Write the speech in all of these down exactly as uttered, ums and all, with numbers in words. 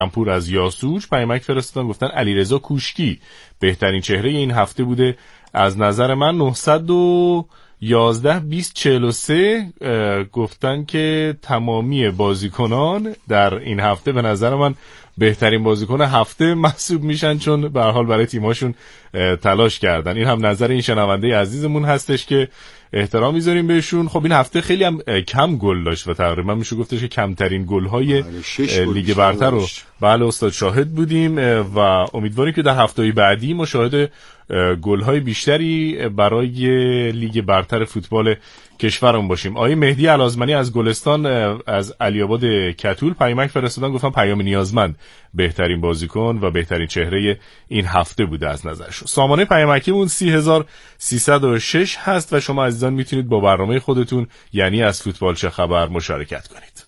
پور از یاسوج پیامک فرستادن، گفتن علیرضا کوشکی بهترین چهره این هفته بوده از نظر من. نهصد و یازده بیست چهل و سه گفتن که تمامی بازیکنان در این هفته به نظر من بهترین بازیکن هفته محسوب میشن، چون به هر حال برای تیماشون تلاش کردن. این هم نظر این شنونده عزیزمون هستش که احترام میذاریم بهشون. خب این هفته خیلی هم کم گل داشت و تقریبا میشه گفتش که کمترین گل‌های لیگ برتر رو بله استاد شاهد بودیم و امیدواریم که در هفته‌های بعدی ما شاهد گل‌های بیشتری برای لیگ برتر فوتبال کشورمون باشیم. آقای مهدی الازمنی از گلستان از علی آباد کتول پیامک فرستادن، گفتن پیام نیازمند بهترین بازیکن و بهترین چهره این هفته بوده از نظرشون. سامانه پیامکیمون سی هزار سیصد و شش هست و شما عزیزان میتونید با برنامه خودتون یعنی از فوتبال چه خبر مشارکت کنید.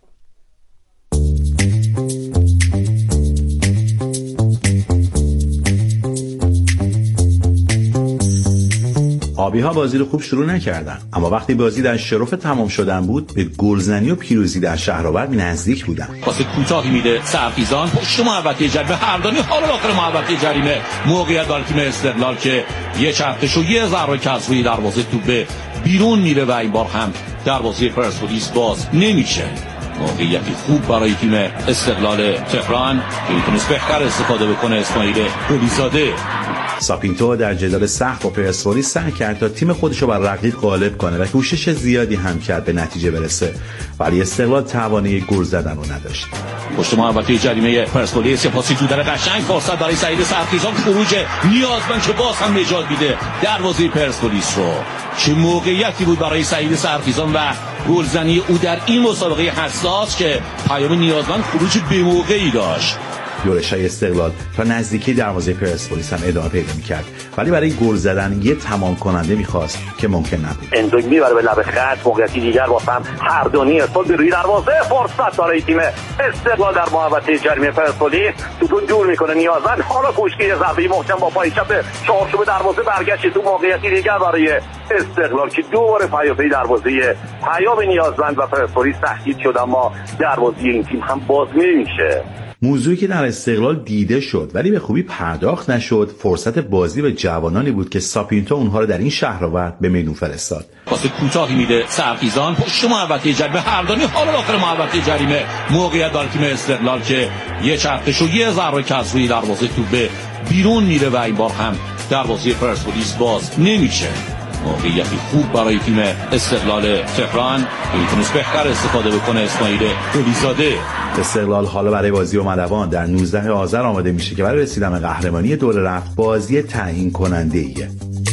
آبی‌ها بازی رو خوب شروع نکردن، اما وقتی بازی در شرف تمام شدن بود به گلزنی و پیروزی در شهرآورد نزدیک بودن. پاس کوتاهی میده سرفیزان پشت محوطه جریمه، هردانی حال داخل محوطه جریمه، موقعیت برای تیم استقلال که یه چرخش و یه ضربه کسری دروازه توپ بیرون میره و این بار هم دروازه پرسپولیس باز نمیشه. موقعیتی خوب برای تیم استقلال تهران که میتونست بهتر استفاده بکنه اسماعیل قلیزاده. ساپینتو در جدال سخت با پرسپولیس سعی کرد تا تیم خودش رو بر رقیب غالب کنه و کوشش زیادی هم کرد به نتیجه برسه، ولی استقلال توانایی گل زدن رو نداشت. پشت محوطه جریمه پرسپولیس یه پاسی تو در قشنگ، فرصت برای سعید سرخیزان، خروج نیازمند که باز هم نجات میده دروازه پرسپولیس رو. چه موقعیتی بود برای سعید سرخیزان و گلزنی او در این مسابقه حساس که پیام نیازمند خروج به موقعی داشت. یورشای استقلال تا نزدیکی دروازه پرسپولیس هم ادامه پیدا می‌کرد، ولی برای گل زدن یه تمام کننده می‌خواست که ممکن نبود. انزوگ میبره به لبه خط، موقعیتی دیگر با هم هردونی ارسال به روی دروازه، فرصت برای تیم استقلال در محوطه جریمه پرسپولیس، توپو دور میکنه نیازمند، حالا کوشکی ضربه محکم با پای چپ چارچوب دروازه برگشت تو موقعیتی دیگر برای استقلال که دوباره پیاپی دروازه پیام نیازمند و پرسپولیس تهدید شد، اما دروازه این تیم هم باز نمیشه. موضوعی که در استقلال دیده شد ولی به خوبی پرداخت نشد فرصت بازی به جوانانی بود که ساپینتو اونها رو در این شهرآورد به میدون فرستاد. پاس کوتاهی میده سرخیزان پشت محوطه جریمه، هردانی حالا داخل محوطه جریمه، موقعیت برای تیم استقلال که یه چرخش و یه ضربه کسری دروازه توپ بیرون میره و این بار هم دروازه پرسپولیس باز نمیشه. موقعیتی خوب برای تیم استقلال تهران که میتونست بهتر استفاده بکنه اسماعیل قلیزاده. استقلال حالا برای بازی اومدوان در نوزده آذر آماده میشه که برای رسیدن به قهرمانی دور رفت بازی تعیین کننده ایه.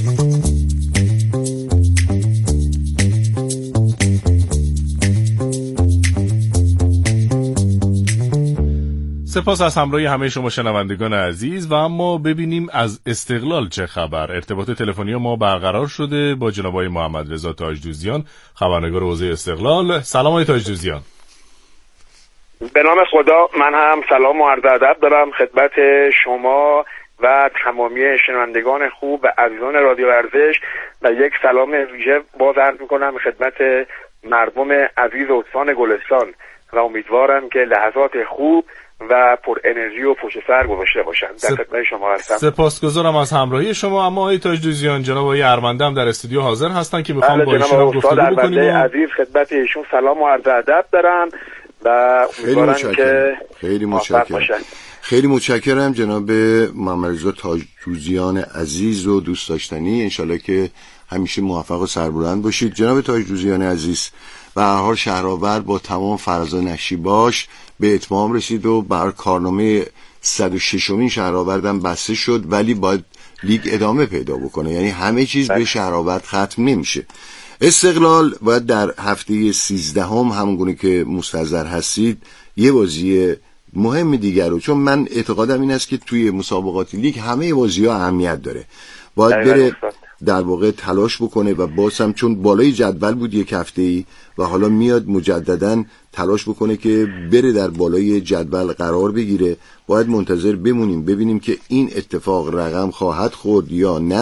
سپاس از همراهی همه شما شنوندگان عزیز و اما ببینیم از استقلال چه خبر. ارتباط تلفنی ما برقرار شده با جناب آقای محمد رضا تاجدوزیان، خبرنگار حوزه استقلال. سلام آقای تاجدوزیان. به نام خدا، من هم سلام و عرض ادب دارم خدمت شما و تمامی شنوندگان خوب و عزیزان رادیو ورزش و یک سلام ویژه باز عرض میکنم خدمت مردم عزیز استان گلستان و امیدوارم که لحظات خوب و پر انرژی و پشت سر گذاشته باشن. در خدمت شما هستم. سپاسگزارم از همراهی شما. اما آقای تاجدوزیان، جناب آقای ارمنده هم در استودیو حاضر هستن که میخوام با ایشون گفتگو بکنیم. عزیز خدمت ایشون سلام و عرض ادب دارم و امیدوارم که خیلی متشکرم. خیلی متشکرم جناب محمد رضا تاجدوزیان عزیز و دوست داشتنی. انشالله که همیشه موفق و سربلند باشید. جناب تاجدوزیان عزیز، به هر حال شهرآورد با تمام فراز و نشیباش به اتمام رسید و بر کارنامه صد و ششمین شهرآوردم بسته شد، ولی باید لیگ ادامه پیدا بکنه، یعنی همه چیز به شهرآورد ختم نمیشه. استقلال باید در هفته سیزدهم همونگونه که مستحضر هستید یه بازی مهم دیگر رو، چون من اعتقادم این است که توی مسابقات لیگ همه بازی ها اهمیت داره، باید بره در واقع تلاش بکنه و باز هم چون بالای جدول بود یک هفته‌ای و حالا میاد مجدداً تلاش بکنه که بره در بالای جدول قرار بگیره. باید منتظر بمونیم ببینیم که این اتفاق رقم خواهد خورد یا نه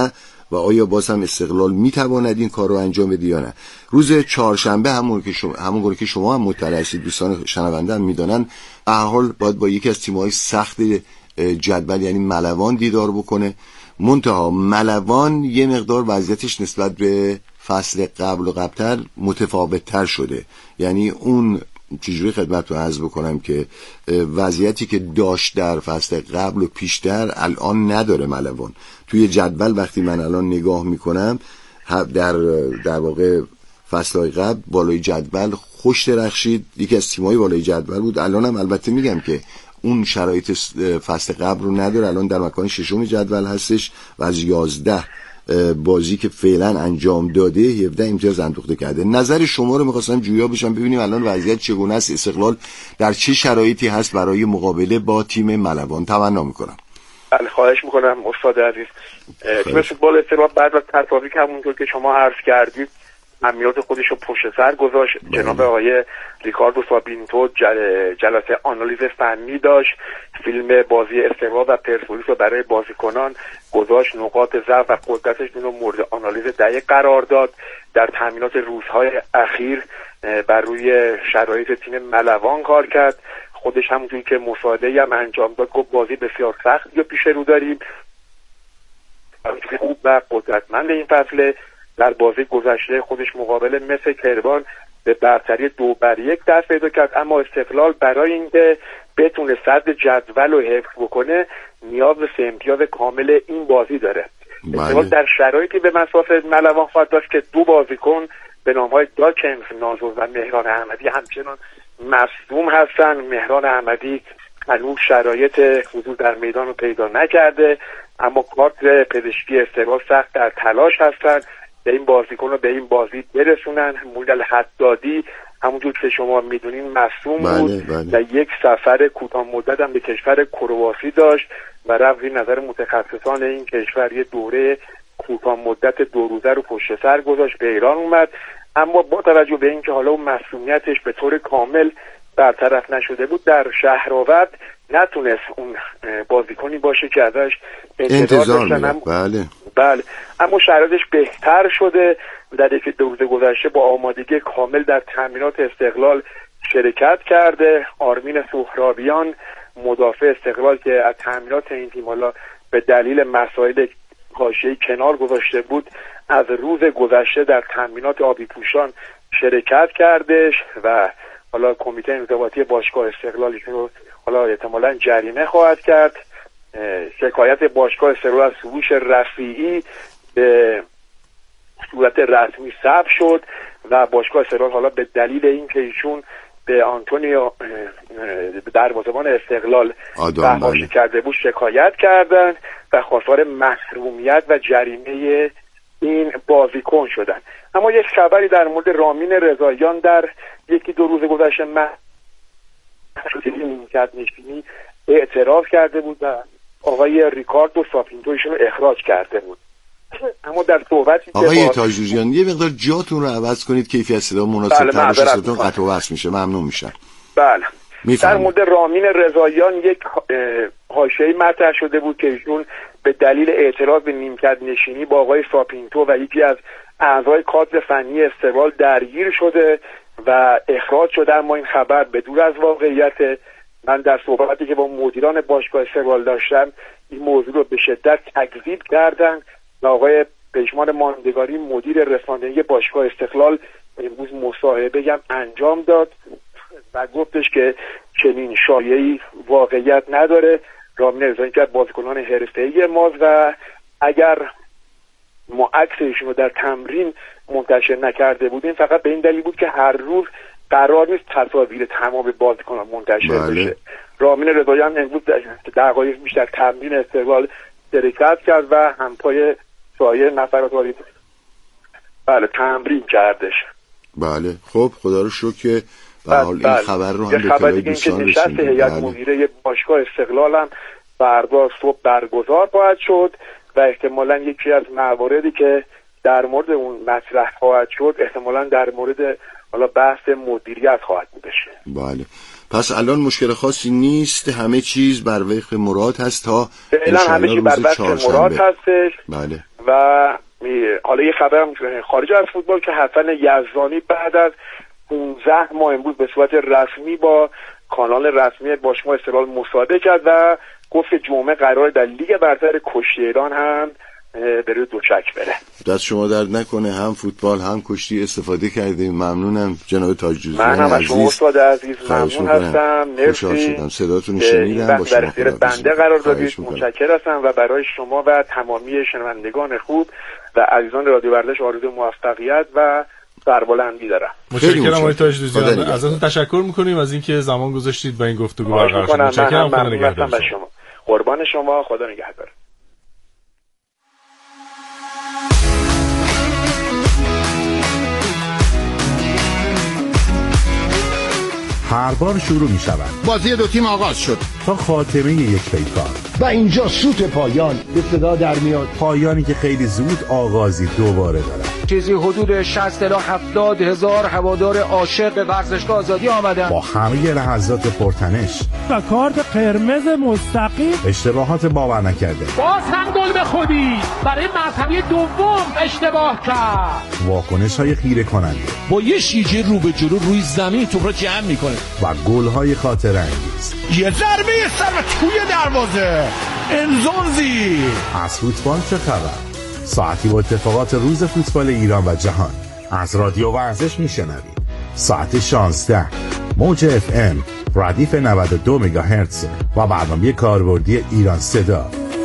و آیا باز هم استقلال میتواند این کار رو انجام بده یا نه. روز چهارشنبه همون که شما همون که شما هم مطلع هستید، دوستان شنونده هم میدونن، به هر حال باید با یکی از تیم‌های سخت جدول یعنی ملوان دیدار بکنه. منتها ملوان یه مقدار وضعیتش نسبت به فصل قبل و قبلتر متفاوت تر شده. یعنی اون چجوری خدمت رو عرض بکنم که وضعیتی که داشت در فصل قبل و پیشتر الان نداره ملوان. توی جدول وقتی من الان نگاه میکنم در در واقع فصلهای قبل بالای جدول خوش درخشید، یکی از تیم‌های بالای جدول بود. الان هم البته میگم که اون شرایط فصل قبل رو نداره، الان در مکان ششم جدول هستش و از یازده بازی که فعلا انجام داده هفده امتیاز اندوخته کرده. نظر شما رو می‌خواستم جویا بشم ببینیم الان وضعیت چگونه است، استقلال در چه شرایطی هست برای مقابله با تیم ملوان. تمنا می‌کنم. بله خواهش می‌کنم استاد عزیز. تیم فوتبال استقلال بعد از تصاوی که همونطور که شما عرض کردید امنیات خودش رو پشت سر گذاشت. جناب آقای ریکاردو سابینتو جل... جلسه آنالیز فنی داشت، فیلم بازی استقلال و پرسپولیس رو برای بازیکنان گذاشت، نقاط ضعف و قدرتشون رو مورد آنالیز دقیق قرار داد. در تامینات روزهای اخیر بر روی شرایط تیم ملوان کار کرد. خودش همونجوری که مصاحبه‌ای هم انجام داد گفت بازی بسیار سخت یا پیش رو داریم خوب و قدرتمند این فصل. در بازی گذشته خودش مقابل مس کرمان به برتری دو بر یک دست پیدا کرد، اما استقلال برای اینکه بتونه صدر جدول رو حفظ بکنه نیاز به سه امتیاز کامل این بازی داره. استقلال در شرایطی به مسافت ملوان خواهد داشت که دو بازیکن به نام‌های داکنز نازو و مهران احمدی همچنان مصدوم هستن. مهران احمدی هنوز شرایط حضور در میدان رو پیدا نکرده، اما کادر پزشکی استقلال سخت در تلاش هستند به این بازیکن رو به این بازی برسونن. موندل حدادی همونجور که شما میدونین مصدوم بود و یک سفر کوتاه مدت هم به کشور کرواسی داشت و رفت نظر متخصصان این کشور یه دوره کوتاه مدت دو روزه رو پشت سر گذاشت، به ایران اومد. اما با توجه به اینکه حالا اون مصدومیتش به طور کامل برطرف نشده بود، در شهرآورد نتونست اون بازیکنی باشه که ازش انتظار داشتن. بله بله اما شرایطش بهتر شده. در یک دو روز گذشته با آمادگی کامل در تمرینات استقلال شرکت کرده. آرمین سهرابیان مدافع استقلال که از تمرینات این تیم حالا به دلیل مسائل حاشیه‌ای کنار گذاشته بود، از روز گذشته در تمرینات آبی پوشان شرکت کردش و حالا کمیته انضباطی باشگاه استقلالی که حالا احتمالاً جریمه خواهد کرد. شکایت باشگاه استقلال از سروش رفیعی به صورت رسمی ثبت شد و باشگاه استقلال حالا به دلیل اینکه ایشون به آنتونیو دروازه‌بان استقلال تحمایل کرده بود شکایت کردند و خواستار محرومیت و جریمه این بازیکن شدن. اما یک خبری در مورد رامین رضاییان در یکی دو روز گذشته نیمکت نشینی اعتراض کرده بود و آقای ریکاردو سابینتو ایشون رو اخراج کرده بود. اما در صحبتی آقای تاجوریان یه مقدار جاتون رو عوض کنید، کیفیت صدا مناسب تر بشه، صداتون قطع و وصل میشه. ممنون میشم. بله در مورد رامین رضاییان یک حاشیه‌ای مطرح شده بود که ایشون به دلیل اعتراض به نیمکت نشینی با آقای سابینتو و یکی از اعضای کادر فنی استقلال درگیر شده و اخراج شده. اما این خبر بدور از واقعیت. من در صحبتی که با مدیران باشگاه استقلال داشتم این موضوع رو به شدت تکذیب کردن و آقای پژمان ماندگاری مدیر رسانه‌ای باشگاه استقلال امروز مصاحبه هم انجام داد و گفتش که چنین شایعه‌ای واقعیت نداره. رامین رضاییان که بازیکنان حرفه‌ای ماست و اگر ما عکس ایشون رو در تمرین منتشر نکرده بودیم فقط به این دلیل بود که هر روز قرار نیست تصاویر تمام بازیکنان منتشر بله. بشه. رامین رضاییان امروز دقایق بیشتر تمرین استقلال شرکت کرد و همپای سایر نفرات وارد بله تمرین کردش. بله خب خدا رو شکر که به حال این خبر رو هم به اطلاع دوستان رسوندید. نشست هیئت مدیره باشگاه استقلال هم فردا صبح برگزار خواهد شد و احتمالاً یکی از مواردی که در مورد اون مطرح خواهد شد احتمالاً در مورد حالا بحث مدیریت خواهد بشه. بله پس الان مشکل خاصی نیست، همه چیز بر وفق مراد هست تا فعلا همه چیز بر وفق مراد هستش. بله و حالا یه خبرم خارج از فوتبال که حسن یزدانی بعد از پانزده ماه امروز به صورت رسمی با کانال رسمی باشگاه استقلال مصاحبه کرد و گفت جمعه قرار در لیگ برتر کشتی ایران هم بره دوچک بره. دست شما درد نکنه، هم فوتبال هم کشتی استفاده کردیم. ممنونم جناب تاج‌جوزیان عزیز. من هم شما استاد عزیز ممنون هستم. مرسی. صداتون شنیدم. با شما بنده قرار دادید. متشکرم هستم و برای شما و تمامی شنوندگان خوب و عزیزان رادیو ورزش آرزوی موفقیت و سربلندی دارم. متشکرم آقای تاج‌جوزیان. ازتون تشکر می‌کنیم از اینکه زمان گذاشتید و این گفتگو برقرار شد. متشکرم. خدا نگهدار شما. قربان شما. خدا نگهدار. هر بار شروع می شود. بازی دو تیم آغاز شد تا خاتمه یک پیکار و اینجا سوت پایان به صدا در میاد. پایانی که خیلی زود آغازی دوباره دارد. چیزی حدود شصت الی هفتاد هزار هوادار عاشق ورزشگاه آزادی آمدن با همه لحظات پرتنش و کارت قرمز مستقیم، اشتباهات باور نکرده، باز هم گل به خودی برای مرتبه دوم اشتباه کرد، واکنش های خیره کننده، با یه شیجه رو به جلو روی زمین توپ رو جمع میکنه و گل های خاطره انگیز. یه ضربه سر و توی دروازه انزونزی. از فوتبال چه خبر؟ ساعتی با اتفاقات روز فوتبال ایران و جهان از رادیو ورزش میشنوید. ساعت شانزده موج اف ام ردیف نود و دو مگاهرتز و برنامه کاربردی ایران صدا.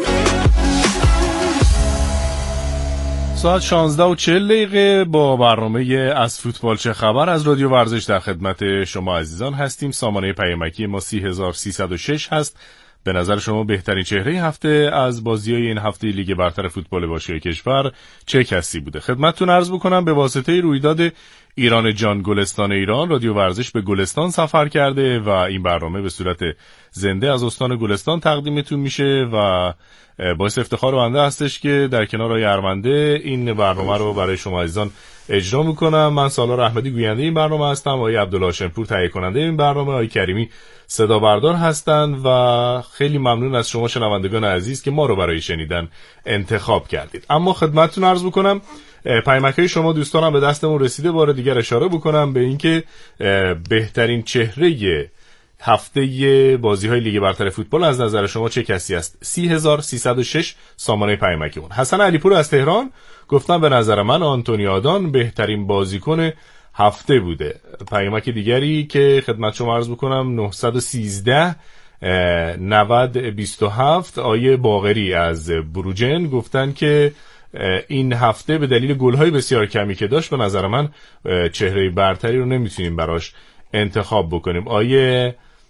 ساعت شانزده و چهل دقیقه با برنامه از فوتبال چه خبر از رادیو ورزش در خدمت شما عزیزان هستیم. سامانه پیامکی ما سی هزار و سیصد و شش هست. به نظر شما بهترین چهره هفته از بازی‌های این هفته لیگ برتر فوتبال باشگاه کشور چه کسی بوده؟ خدمتتون عرض بکنم به واسطه رویداد ایران جان گلستان ایران، رادیو ورزش به گلستان سفر کرده و این برنامه به صورت زنده از استان گلستان تقدیمتون میشه و باعث افتخار بنده هستش که در کنار آقای ارمنده این برنامه رو برای شما عزیزان اجرا میکنم. من سالار احمدی گوینده این برنامه هستم، آقای عبدالله هاشمپور تهیه کننده این برنامه، آقای کریمی صدا بردار هستند و خیلی ممنون از شما شنوندگان عزیز که ما رو برای شنیدن انتخاب کردید. اما خدمتتون عرض بکنم پیامک‌های شما دوستانم به دستمون رسیده. بار دیگر اشاره بکنم به اینکه بهترین چهره هفته بازی‌های لیگ برتر فوتبال از نظر شما چه کسی است؟ سی هزار و سیصد و شش سامانه پیامکمون. حسن علیپور از تهران گفتن به نظر من آنتونی آدان بهترین بازیکن هفته بوده. پیامک دیگری که خدمت شما عرض بکنم نهصد و سیزده نود بیست و هفت آیه باقری از بروجن گفتن که این هفته به دلیل گل‌های بسیار کمی که داشت به نظر من چهره برتری رو نمیتونیم براش انتخاب بکنیم. آیه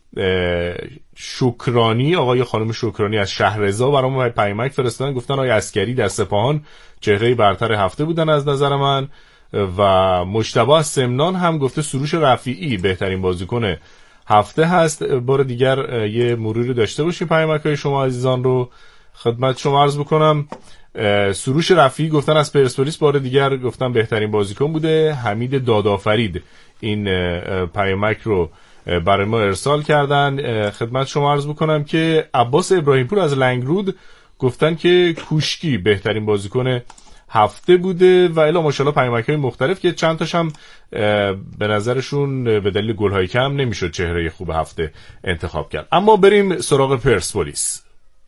شکرانی آقای خانم شکرانی از شهرزا برام پیامک فرستادن گفتن آیه عسکری در سپاهان چهره برتر هفته بودن از نظر من و مجتبی از سمنان هم گفته سروش رفیعی بهترین بازیکن هفته هست. بار دیگر یه مروری داشته باشیم پیامک‌های شما عزیزان رو خدمت شما عرض بکنم. سروش رفیعی گفتن از پرسپولیس بار دیگر گفتن بهترین بازیکن بوده. حمید دادافرید این پیامک رو برای ما ارسال کردن. خدمت شما عرض بکنم که عباس ابراهیمپور از لنگرود گفتن که کوشکی بهترین بازیکن هفته بوده و الا ماشاءالله پیامک‌های مختلف که چند تاش هم به نظرشون به دلیل گل‌های کم نمیشد چهره خوب هفته انتخاب کرد. اما بریم سراغ پرسپولیس.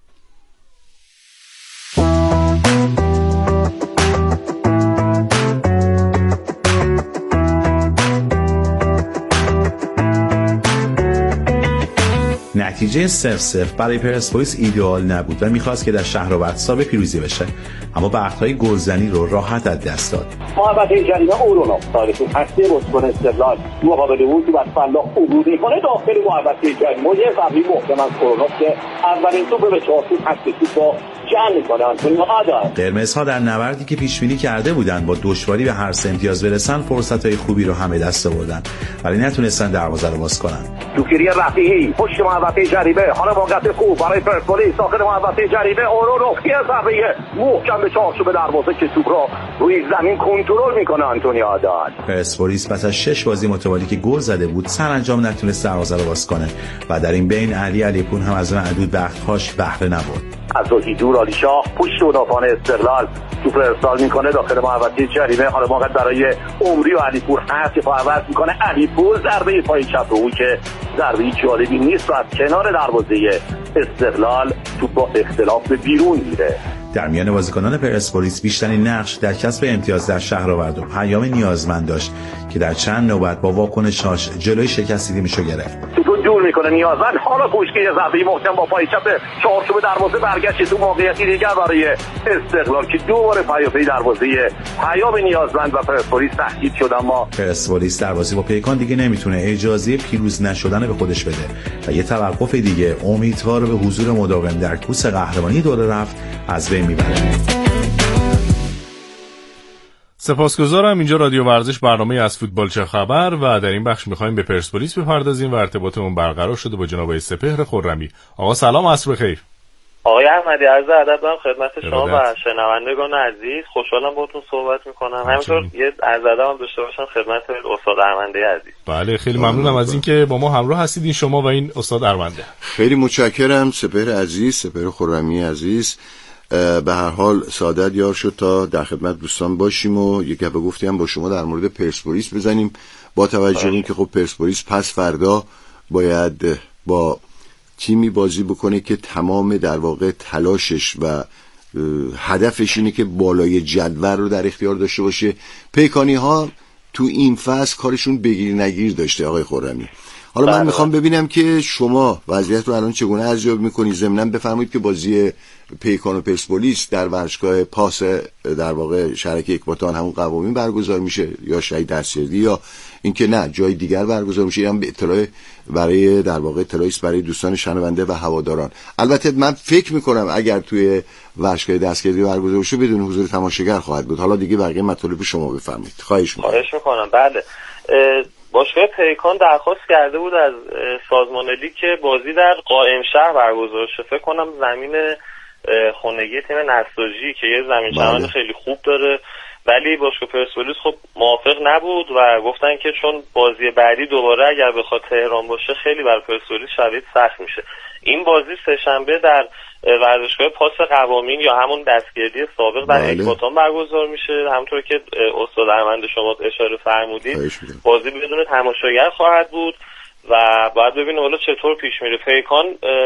نتیجه صفر صفر برای پرسپولیس ایدئال نبود و میخواست که در شهرآبادسا به پیروزی بشه، اما وقتهای گلزنی رو راحت از دست داد. محبت جریمه اورونو تاریخی هسته بازیکن استقلال مقابل او تو بس فلاح عبور میکنه داخل محبت جریمه یه قبلی محکم از اورونو که اولین توپ به چارچوب هست با جمع میکنه آنتونی آدان. قرمزها در نبردی که پیش بینی کرده بودن با دشواری به هر سه امتیاز برسن فرصت‌های خوبی رو همه دست آوردن ولی نتونستن دروازه رو باز کنن. دوکری رفیعی پشت محوطه جریمه، حالا موقعیت خوب برای پرسپولیس داخل محوطه جریمه. اورونو یه ضربه محکم به چارچوب دروازه که توپ رو روی زمین کنترل میکنه آنتونی آدان. پرسپولیس پس از شش بازی متوالی که گل زده بود سرانجام نتونست دروازه رو باز کنه و در این بین علی علیپور هم از معدود بخت‌هاش بهره نبرد. از روی دور علی شاه پشت مدافعان استقلال توپ ارسال میکنه داخل محوطه جریمه. حالا موقع برای عمری و علیپور هست که عوض میکنه. علیپور ضربه پای چپ رو که ضربه جالبی نیست و از کنار دروازه استقلال توپ با اختلاف به بیرون میره. در میان بازیکنان پرسپولیس بیشترین نقش در کسب امتیاز در شهرآورد و پیام نیازمند داشت که در چند نوبت با واکنش‌هاش جلوی شکست تیمشو گرفت. توپو دور میکنه نیازمند. حالا پوشکی ضربه محکم با پای چپ چارچوب دروازه برگشت تو موقعیتی دیگر برای استقلال که دوباره پیاپی دروازه پیام نیازمند و پرسپولیس تهدید شد. اما پرسپولیس در بازی با پیکان دیگه نمیتونه اجازه پیروز نشدن به خودش بده و یه توقف دیگه امیدوار به حضور مداوم در کوس قهرمانی دوره رفت از بین میبره. سپاسگزارم. اینجا رادیو ورزش، برنامه از فوتبال چه خبر، و در این بخش می‌خوایم به پرسپولیس بپردازیم و ارتباطمون برقرار شده با جناب سپهر خرمی. آقا سلام، عصر بخیر. آقای احمدی، عرض ادب دارم خدمت شما و شنوندگان عزیز. خوشحالم باهاتون صحبت می‌کنم. همینطور یه عرض ادبم داشته باشم خدمت استاد ارمنده عزیز. بله، خیلی ممنونم از اینکه با ما همراه هستید، شما و این استاد ارمنده. خیلی متشکرم سپهر عزیز، سپهر خرمی عزیز. به هر حال سعادت یار شد تا در خدمت دوستان باشیم و یک گپ گفتی هم با شما در مورد پرسپولیس بزنیم، با توجه به اینکه خب پرسپولیس پس فردا باید با تیمی بازی بکنه که تمام در واقع تلاشش و هدفش اینه که بالای جدول رو در اختیار داشته باشه. پیکانی ها تو این فصل کارشون بگیر نگیر داشته آقای خرمی. حالا من میخوام ببینم که شما وضعیت رو الان چگونه ارزیابی میکنید. ضمناً بفرمایید که بازی پیکان و پرسپولیس در ورزشگاه پاس در واقع شرکت اکباتان همون قوانین برگزار میشه یا شهید دستیردی، یا اینکه نه جای دیگر برگزار میشه. اینم به اطلاع برای در واقع اطلاعی است برای دوستان شنونده و هواداران. البته من فکر میکنم اگر توی ورزشگاه دستیردی برگزار بشه بدون حضور تماشاگر خواهد بود. حالا دیگه بقیه مطالب شما بفرمایید. خواهش میکنم. خواهش میکنم. بله، باشگاه پیکان درخواست کرده بود از سازمان لیگ که بازی در قائم شهر برگزار شه. فکر کنم زمین خونگی تیم نساجی که یه زمین چمن خیلی خوب داره، ولی باشگاه پرسپولیس خب موافق نبود و گفتن که چون بازی بعدی دوباره اگر بخواد تهران باشه خیلی برای پرسپولیس شرایط سخت میشه. این بازی سه شنبه در ورزشگاه پاس قوامین یا همون دستگیردی سابق در اکباتان برگزار میشه. همونطور که استاد ارمنده شما اشاره فرمودید بازی بدون تماشاگر خواهد بود و باید ببینیم حالا چطور پیش میره. پیکان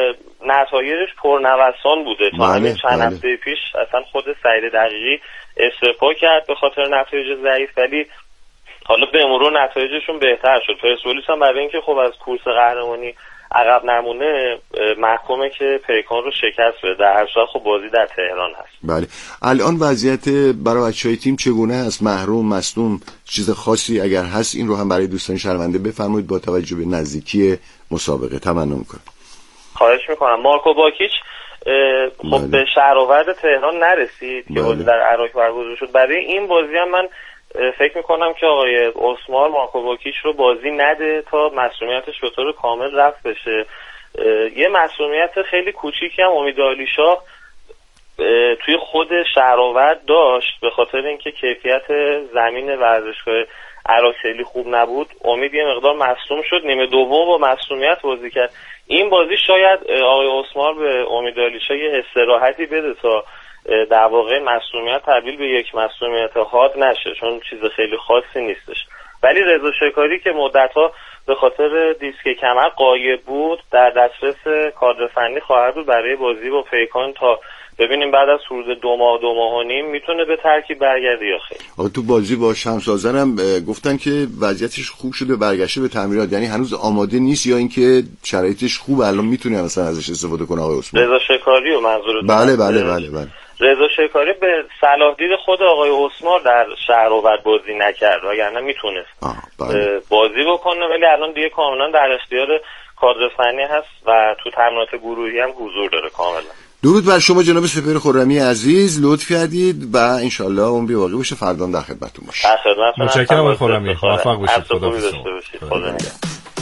نتایجش پرنوسان بوده تا همین چند هفته پیش. اصلا خود سعید دقیقی استعفا کرد به خاطر نتایج ضعیف، ولی حالا به مرور نتایجشون بهتر شد. پرسپولیس هم برای اینکه خب از کورس قهرمانی عقب نمونه محکومه که پیکان رو شکست بده. در هر صورت خب بازی در تهران هست. بله، الان وضعیت برای بچهای تیم چگونه است؟ محروم، مصدوم، چیز خاصی اگر هست این رو هم برای دوستان شنونده بفرمایید با توجه به نزدیکی مسابقه. تمنا میکنم. خواهش میکنم. مارکو باکیچ خب بله. به شهرآورد تهران نرسید که بله. بازی در عراق برگزار شد. برای این بازی هم من فکر میکنم که آقای اسمار مارکو باکیچ رو بازی نده تا مسئولیتش به طور کامل رفع بشه. یه مسئولیت خیلی کوچیکی هم امید علیشاه توی خود شهرآورد داشت به خاطر اینکه کیفیت زمین ورزشگاه عراق خیلی خوب نبود. امید یه مقدار مصدوم شد، نیمه دوم با مصدومیت بازی کرد. این بازی شاید آقای اسمار به امید علیشاه یه استراحتی بده تا در واقع مصدومیت تبدیل به یک مصدومیت حاد نشه، چون چیز خیلی خاصی نیستش. ولی رضا شکاری که مدت‌ها به خاطر دیسک کمر غایب بود در دسترس کادر فنی خواهد بود برای بازی با پیکان تا ببینیم بعد از حدود دو ماه دو ماه و نیم میتونه به ترکیب برگرده یا خیر. آقا تو بازی با شمس آذرم گفتن که وضعیتش خوب شده برگشته به تمرینات، یعنی هنوز آماده نیست یا اینکه شرایطش خوبه الان میتونه مثلا ازش استفاده کنه آقای عثمان؟ رضا شکاری و منظورت؟ بله بله بله بله. رضا شکاری به صلاح دید خود آقای اسمار در شهرآورد بازی نکرد، وگرنه میتونست بله. بازی بکنه، ولی الان دیگه کاملا در اختیار کادر فنی هست و تو تمرینات گروهی هم حضور داره کاملا. درود بر شما جناب سپهر خرمی عزیز، لطف کردید و انشالله عمری باقی باشه فردا در خدمتتون باشیم. در خدمتتون. متشکرم آقای خرمی، موفق باشید. خدا باشید.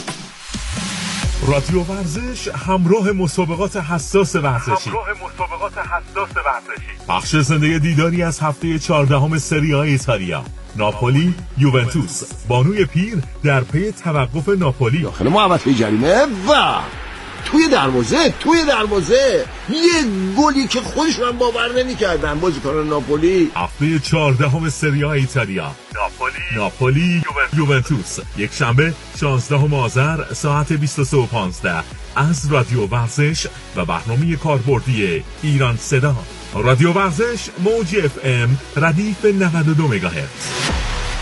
رادیو ورزش همراه مسابقات حساس ورزشی. همراه مسابقات حساس ورزشی. بخش زنده دیداری از هفته چهاردهم سری آ ایتالیا. ناپولی یوونتوس. بانوی پیر در پی توقف ناپولی داخل محوطه جریمه و توی دروازه توی دروازه یه گلی که خودش من باور نمی‌کردن بازیکن ناپولی. هفته چهاردهم سری آ ایتالیا، ناپولی ناپولی یوونتوس، یک شنبه شانزدهم آذر ساعت بیست و سه و پانزده از رادیو ورزش و برنامه کاربردی ایران صدا. رادیو ورزش موج اف ام ردیف نود و دو مگاهرتز.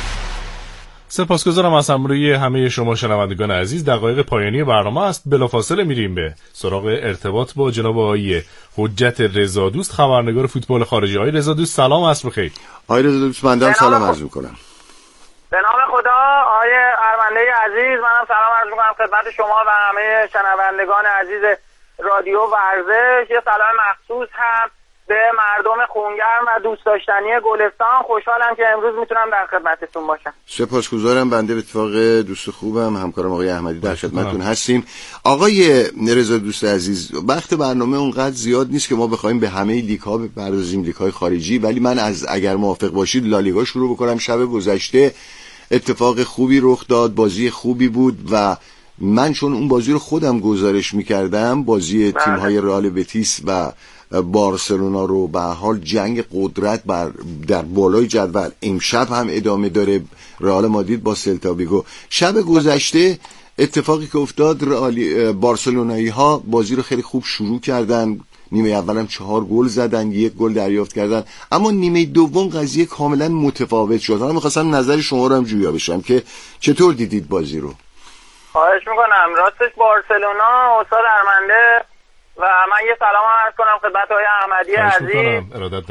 سپاسگزارم از همراهی همه شما شنوندگان عزیز. دقایق پایانی برنامه است. بلافاصله میریم به سراغ ارتباط با جناب آقای حجت رضادوست، خبرنگار فوتبال خارجی. آقای رضادوست سلام، عصر بخیر. آقای رضادوست بنده سلام عرض می‌کنم. به نام خدا. آقای ارمنده عزیز منم سلام عرض می‌کنم خدمت شما و همه شنوندگان عزیز رادیو ورزش. یه سلام مخصوص هم به مردم خونگرم و دوست داشتنی گلستان. خوشحالم که امروز میتونم در خدمتتون باشم. سپاسگزارم. بنده به اتفاق دوست خوبم همکارم آقای احمدی در خدمتتون هستیم. آقای رضادوست عزیز، وقت برنامه اونقدر زیاد نیست که ما بخوایم به همه لیگ ها بپردازیم، لیگ های خارجی، ولی من از اگر موافق باشید لالیگا شروع بکنم. شب گذشته اتفاق خوبی رخ داد، بازی خوبی بود و من چون اون بازی رو خودم گزارش می‌کردم، بازی تیم‌های رئال بتیس و بارسلونا رو، به حال جنگ قدرت بر در بالای جدول امشب هم ادامه داره، رئال مادرید با سلتا ویگو. شب گذشته اتفاقی که افتاد، بارسلونایی ها بازی رو خیلی خوب شروع کردن، نیمه اولم چهار گل زدن، یک گل دریافت کردن، اما نیمه دوم قضیه کاملا متفاوت شد. حالا می‌خواستم نظر شما رو هم جویا بشم که چطور دیدید بازی رو. خواهش میکنم. راستش بارسلونا استاد ارمنده و من یه سلام هم عرض کنم خدمت های احمدی عزیز.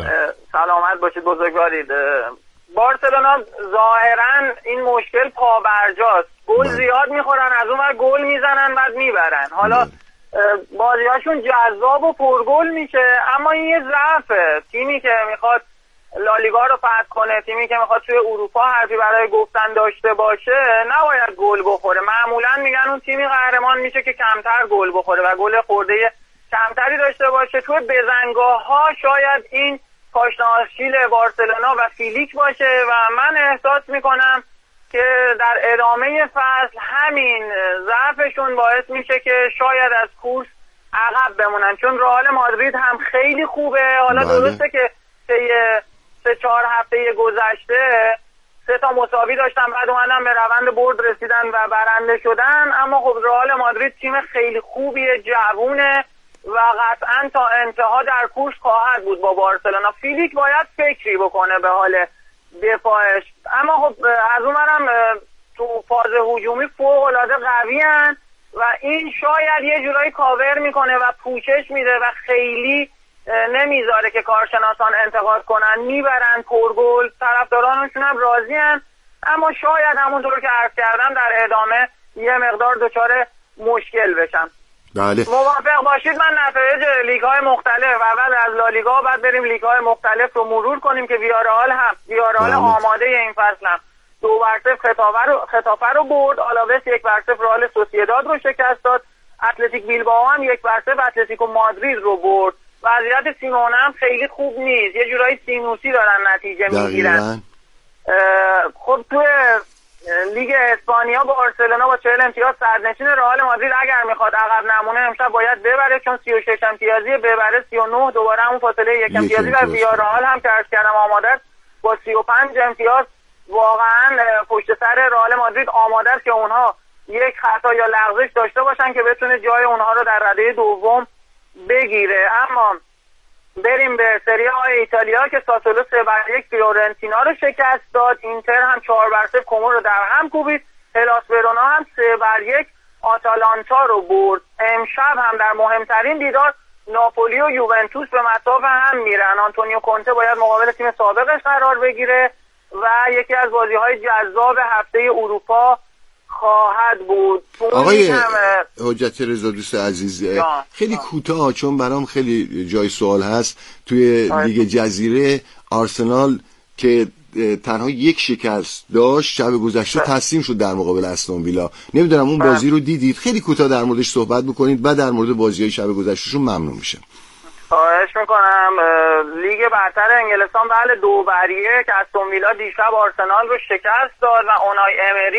سلامت باشید، بزرگوارید. بارسلونا ظاهرا این مشکل پابرجاست، گل زیاد میخورن، از اون ور گل میزنن بعد میبرن. حالا بازیاشون جذاب و پرگل میشه، اما این یه ضعفه. تیمی که میخواد لالیگا رو فتح کنه، تیمی که میخواد توی اروپا حرفی برای گفتن داشته باشه، نباید گل بخوره. معمولا میگن اون تیمی قهرمان میشه که کمتر گل بخوره و گل خورده کمتری داشته باشه. توی بزنگاه ها شاید این پاشناشیل بارسلونا و فیلیک باشه و من احساس میکنم که در ادامه فصل همین ضعفشون باعث میشه که شاید از کورس عقب بمونن، چون رئال مادرید هم خیلی خوبه. حالا بله. درسته که سه سه چهار هفته گذشته سه تا مساوی داشتن، بعد اومدن به روند برد رسیدن و برنده شدن، اما خب رئال مادرید تیم خیلی خوبیه، جوونه و قطعا تا انتها در کورس خواهد بود با بارسلونا. فیلیک باید فکری بکنه به حال دفاعش، اما خب از اونورم تو فاز هجومی فوق العاده قویان و این شاید یه جورایی کاور میکنه و پوشش میده و خیلی نمیذاره که کارشناسان انتقاد کنن، میبرن پرگل، طرفدارانشون هم راضی‌ان، اما شاید همونطور که عرض کردم در ادامه یه مقدار دچار مشکل بشن. بله. موافق باشید من نتایج لیگ‌های مختلف، اول از لالیگا بعد بریم لیگ‌های مختلف رو مرور کنیم که ویارال هم ویارال آماده این فصل هم دو بر صفر خطافه رو خطافه رو برد، آلاوس یک بر صفر رئال سوسییداد رو شکست داد، اتلتیک بیلبائو هم یک بر صفر اتلتیکو مادرید رو برد. وضعیت سیمونه هم خیلی خوب نیست، یه جورایی سینوسی دارن نتیجه میگیرن. خب تو لیگ اسپانیا بارسلونا با چهل امتیاز صدرنشین، رئال مادرید اگر میخواد عقب نمونه امشب باید ببره، چون سی و شش امتیازی ببره سی و نه، دوباره همون فاصله یک امتیازی و ویارال هم که عرض کردم آماده است با سی و پنج امتیاز. واقعا پشت سر رئال مادرید آماده است که اونها یک خطا یا لغزش داشته باشن که بتونه جای اونها رو در رده دوم بگیره. اما بریم به سری آ ایتالیا که ساسولو سه بر یک فیورنتینا رو شکست داد، اینتر هم چهار بر صفر کومو رو در هم کوبید، هلاس ورونا هم سه بر یک آتالانتا رو برد. امشب هم در مهمترین دیدار ناپولی و یوونتوس به مصاف هم میرن. آنتونیو کونته باید مقابل تیم سابقش قرار بگیره و یکی از بازی‌های جذاب هفته اروپا خواهد بود. آقای حجت رضادوست عزیز خیلی کوتاه، چون برام خیلی جای سوال هست، توی لیگ جزیره آرسنال که تنها یک شکست داشت شب گذشته تسلیم شد در مقابل استون ویلا. نمیدونم اون بازی رو دیدید؟ خیلی کوتاه در موردش صحبت بکنید و در مورد بازی‌های شب گذشتهشون ممنون میشم. خواهش میکنم. لیگ برتر انگلستان بله دو بر یک استون ویلا دیشب آرسنال رو شکست داد و اونای امری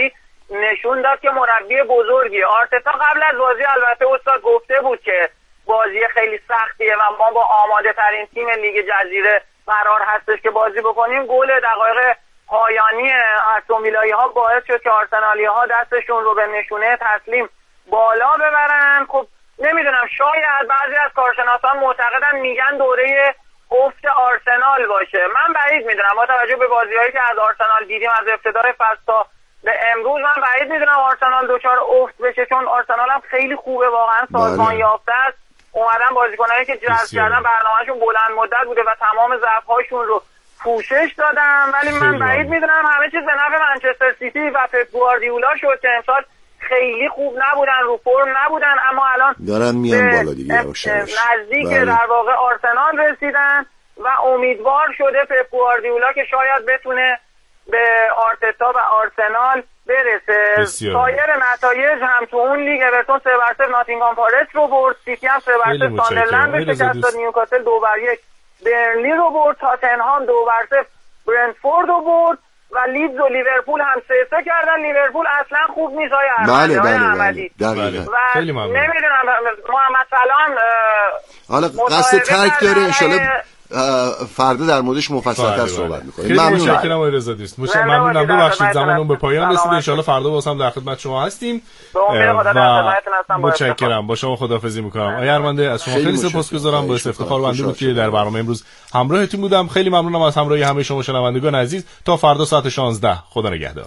نشون داد که مربی بزرگی. آرتتا قبل از بازی البته استاد گفته بود که بازی خیلی سختیه و ما با آماده ترین تیم لیگ جزیره قرار هستش که بازی بکنیم. گل دقایق پایانی استون ویلایی ها باعث شد که آرسنالی ها دستشون رو به نشونه تسلیم بالا ببرن. خب نمیدونم، شاید بعضی از کارشناسان معتقدن میگن دوره افت آرسنال باشه. من بعید میدونم با توجه به بازی‌هایی که از آرسنال دیدیم از ابتدای فصل تا به امروز، من بعید میدونم آرسنال دچار افت بشه، چون آرسنال هم خیلی خوبه، واقعا سازمان یافته است. اومدن بازیکنایی که جذب کردن برنامه‌شون بلند مدت بوده و تمام ضعف‌هاشون رو پوشش دادن، ولی من بعید میدونم همه چیز به نفع منچستر سیتی و پپ گواردیولا شد که امسال خیلی خوب نبودن، رو فرم نبودن، اما الان دارن میان بالا دیگه یواش یواش نزدیک در واقع آرسنال رسیدن و امیدوار شده پپ گواردیولا که شاید بتونه به آرتتا و آرسنال برسه. سایر نتایج هم تو اون لیگ اورتون سه بر صفر ناتینگهام فارست رو برد، سیتی هم سه بر صفر ساندرلند رو شکست داد، نیوکاسل دو بر یک برنلی رو برد، تاتنهام دو بر صفر برنتفورد رو برد و لیدز و لیورپول هم سه سه کردن. لیورپول اصلا خوب نیست های احمدی. بله بله بله و خیلی ممنون. نمیدونم محمد سلام حالا قصد ترک داره، انشالله فردا در موردش مفصل‌تر صحبت می‌کنیم. خیلی متشکرم آقای رضا دوست. ممنونم، ببخشید زمانمون به پایان رسیده. ان شاءالله فردا واسم در خدمت شما هستیم و متشکرم. با شما خداحافظی می‌کنم. آقای ارمنده از شما خیلی سپاسگزارم. باعث افتخار بنده بود که در برنامه امروز همراهتون بودم. خیلی ممنونم از همراهی همه شما شنوندگان عزیز. تا فردا ساعت شانزده. خدا نگهدار.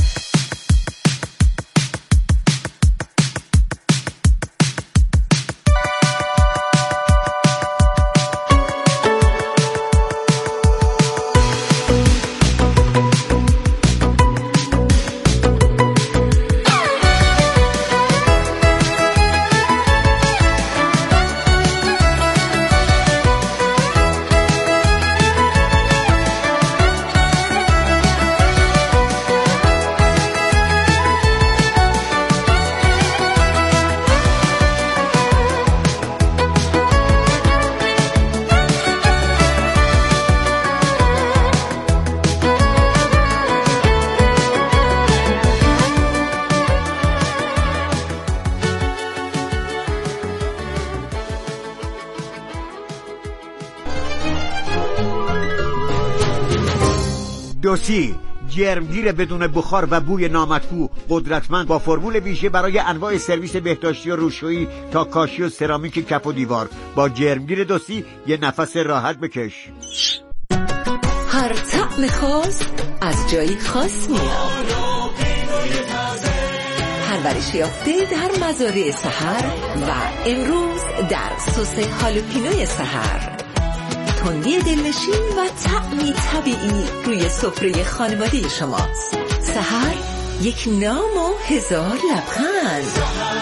دوسی جرمگیر بدون بخار و بوی نامطبوع قدرتمند با فرمول ویژه برای انواع سرویس بهداشتی و روشویی تا کاشی و سرامیک کف و دیوار. با جرمگیر دوسی یه نفس راحت بکش. هر طعم خاص از جایی خاص میاد. پرورش یافته در مزارع سحر و امروز در سس هالوپینوی سحر. تندی دلنشین و طعمی طبیعی روی سفره خانواده شماست. سحر یک نام و هزار لبخند.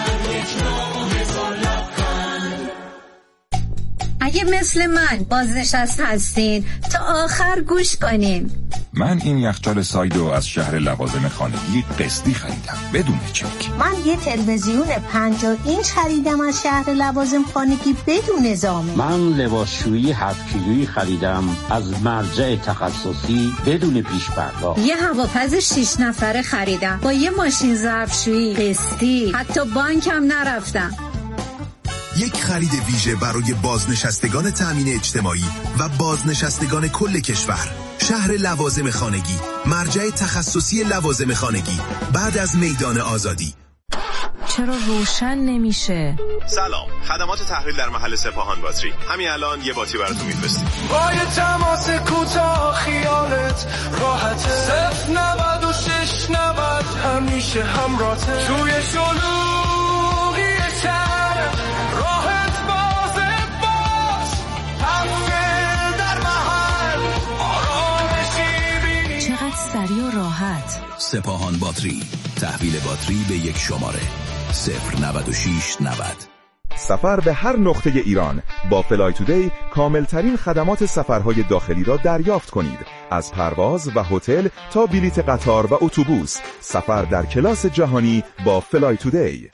اگه مثل من بازنشسته هستین تا آخر گوش کنین. من این یخچال سایدو از شهر لوازم خانگی قسطی خریدم بدون چک. من یه تلویزیون پنجاه اینچ خریدم از شهر لوازم خانگی بدون زامن. من لباسشویی هفت کیلویی خریدم از مرجع تخصصی بدون پیش پرداخت. یه هواپز شش نفره خریدم با یه ماشین ظرفشویی قسطی، حتی بانک هم نرفتم. یک خرید ویژه برای بازنشستگان تامین اجتماعی و بازنشستگان کل کشور. شهر لوازم خانگی، مرجع تخصصی لوازم خانگی بعد از میدان آزادی. چرا روشن نمیشه؟ سلام، خدمات تحویل در محل سپاهان باتری. همین الان یه باتری براتون میفرستیم. با یه تماس کوتاه خیالت راحته. صفر نود و شش نود همیشه همراهته. توی شلوغی شهر راحت بازه باش. تحویل در محل آرامشی بینی. چقدر سریع و راحت. سپاهان باتری، تحویل باتری به یک شماره صفر نود و شش نود. سفر به هر نقطه ایران با فلای تودی کاملترین خدمات سفرهای داخلی را دریافت کنید. از پرواز و هتل تا بلیت قطار و اتوبوس، سفر در کلاس جهانی با فلای تودی.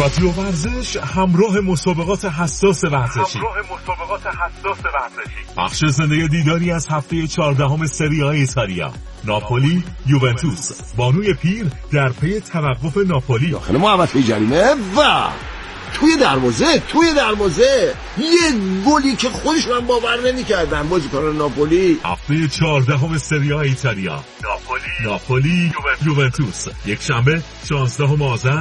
رادیو ورزش همراه مسابقات حساس ورزشی همراه مسابقات حساس ورزشی بخش زنده دیداری از هفته چهاردهم سری آ ایتالیا، ناپولی یوونتوس. بانوی پیر در پی توقف ناپولی داخل محوطه جریمه و توی دروازه توی دروازه یه گلی که خودشون هم باور نمی‌کردن بازیکنان ناپولی. هفته چهاردهم سری آ ایتالیا، ناپولی ناپولی یوونتوس، یک شنبه شانزدهم آذر